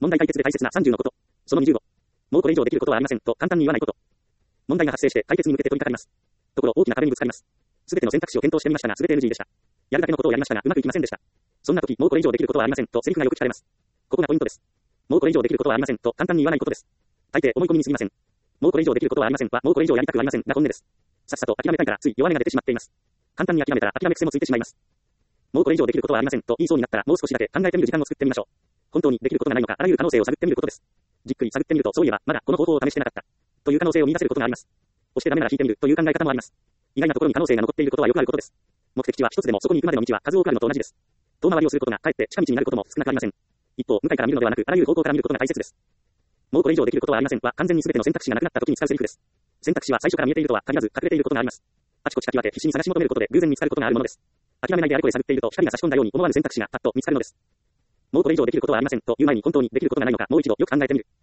問題解決で大切な30のこと。その25。もうこれ以上できることはありませんと簡単に言わないこと。問題が発生して解決に向けて取り掛かります。ところ大きな壁にぶつかります。すべての選択肢を検討してみましたがすべて NG でした。やるだけのことをやりましたがうまくいきませんでした。そんな時、もうこれ以上できることはありませんとセリフがよく聞かれます。ここがポイントです。もうこれ以上できることはありませんと簡単に言わないことです。大抵思い込みに過ぎません。もうこれ以上できることはありませんはもうこれ以上やりたくありませんが本音です。さっさと諦めたいからつい弱音が出てしまっています。簡単に諦めたら諦め癖もついてしまいます。もうこれ以上できることはありませんと言いそうになったらもう少しだけ考えてみる時間を作ってみましょう。本当にできることがないのかあらゆる可能性を探ってみることです。じっくり探ってみるとそういえばまだこの方法を試してなかったという可能性を見出せることがあります。押してダメなら引いてみるという考え方もあります。意外なところに可能性が残っていることはよくあることです。目的地は一つでもそこに行くまでの道は数多くあるのと同じです。遠回りをすることがかえって近道になることも少なくありません。一方、向かいから見るのではなくあらゆる方向から見ることが大切です。もうこれ以上できることはありませんは完全に全ての選択肢がなくなった時に使うセリフです。選択肢は最初から見えているとは限らず隠れていることがあります。あちこちかき分け必死に探し求めることで偶然見つかることがあるものです。諦めないであれこれ探っていると光が差し込んだように思わぬ選択肢がパッと見つかるのです。もうこれ以上できることはありませんという前に本当にできることがないのかもう一度よく考えてみる。